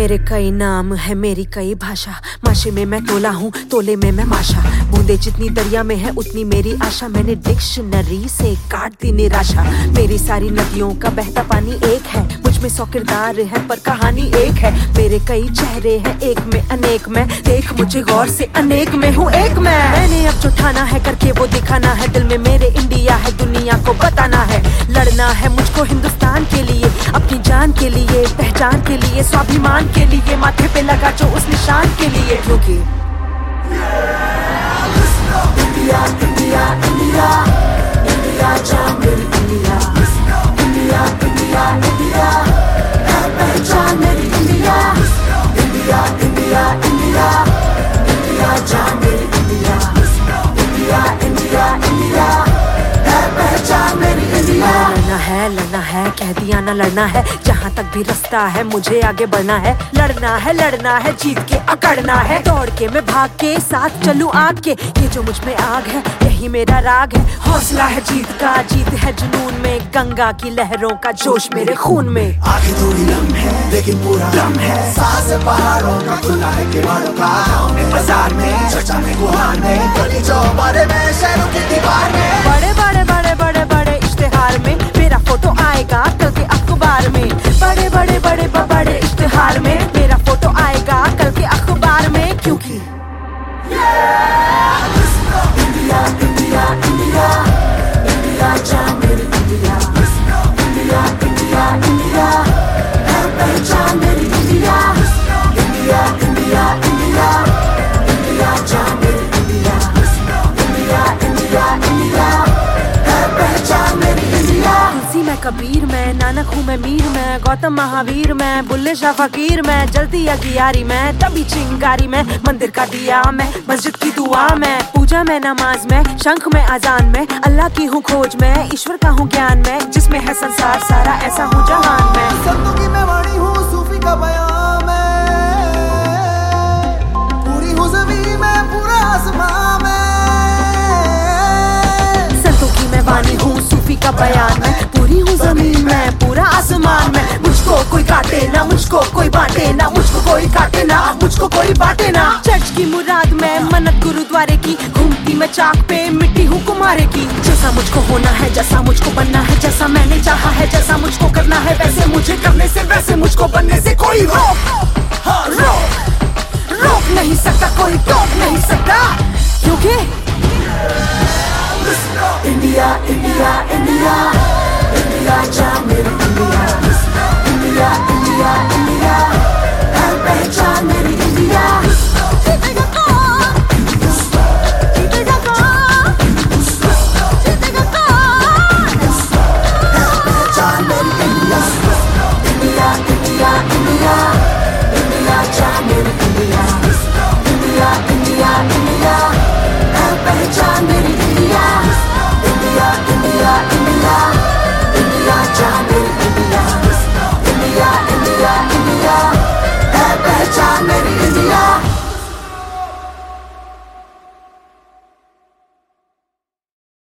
मेरे कई नाम है, मेरी कई भाषा। माशे में मैं तोला हूँ, तोले में मैं माशा। बूंदे जितनी दरिया में है उतनी मेरी आशा। मैंने डिक्शनरी से काट दी निराशा। मेरी सारी नदियों का बहता पानी एक है। मुझ में 100 किरदार है पर कहानी एक है। मेरे कई चेहरे हैं, एक में अनेक मैं। देख मुझे गौर से, अनेक में हूँ एक मैं। मैंने अब जो ठाना है करके वो दिखाना है। दिल में मेरे इंडिया है, दुनिया को बताना है। लड़ना है मुझको हिंदुस्तान के लिए, अपनी जान के लिए, पहचान के लिए, स्वाभिमान के लिए, माथे पे लगा जो उस निशान के लिए। क्योंकि इंडिया इंडिया इंडिया इंडिया जान मेरी इंडिया। इंडिया इंडिया इंडिया है पहचान मेरी India. India India India India जान मेरी इंडिया। इंडिया इंडिया इंडिया है पहचान मेरी इंडिया। लड़ना है कह दिया ना लड़ना है। जहाँ तक भी रास्ता है मुझे आगे बढ़ना है। लड़ना है जीत के अकड़ना है। दौड़ के मैं भाग के साथ चलूं आग के। ये जो मुझ में आग है यही मेरा राग है। हौसला है जीत का, जीत है जुनून में। गंगा की लहरों का जोश मेरे खून में। आगे थोड़ी लम है लेकिन पूरा दम है। सास पहाड़ों का खुला है किवाड़ों का। गाँव में बाजार में चर्चा में गुहार में। गली चौबारे में शहरों की दीवार में। बड़े बड़े बड़े बड़े बड़े इश्तेहार में मेरा फोटो आएगा कल के अखबार में। बड़े बड़े बड़े बड़े इश्तेहार में मेरा फोटो आएगा कल के अखबार में। क्योंकि इंडिया इंडिया इंडिया इंडिया जान मेरी इंडिया। इंडिया इंडिया इंडिया है पहचान मेरी India. India India India India जान मेरी इंडिया। इंडिया इंडिया इंडिया है पहचान मेरी इंडिया। तुलसी मैं कबीर मैं, नानक हूँ मैं मीर मैं, गौतम महावीर मैं, बुल्ले शाह फकीर मैं, जलती अगियारी मैं, तभी चिंगारी मैं, मंदिर का दिया मैं, मस्जिद की दुआ मैं, पूजा में नमाज में, शंख में अजान में, अल्लाह की हूँ खोज में, ईश्वर का हूँ ज्ञान में, जिसमें है संसार सारा ऐसा हूँ जहान में। संतों की मैं वाणी हूँ, सूफी का बयान में, पूरी हूँ ज़मीं में, पूरा आसमां में। संतों की मैं वाणी हूँ, सूफी का बयान में, पूरी हूँ ज़मीन में, पूरा आसमान में। मुझको कोई काटे ना, मुझको कोई बांटे ना, मुझको कोई काटे ना, मुझको कोई बांटे ना। चर्च की मुराद में, मन्नत गुरुद्वारे की, घूमती मैं चाक पे, मिट्टी हूँ कुम्हारे की। जैसा मुझको होना है, जैसा मुझको बनना है, जैसा मैंने चाहा है, जैसा मुझको करना है, वैसे मुझे करने से, वैसे मुझको बनने से कोई रोक नहीं सकता, कोई टोक नहीं सकता।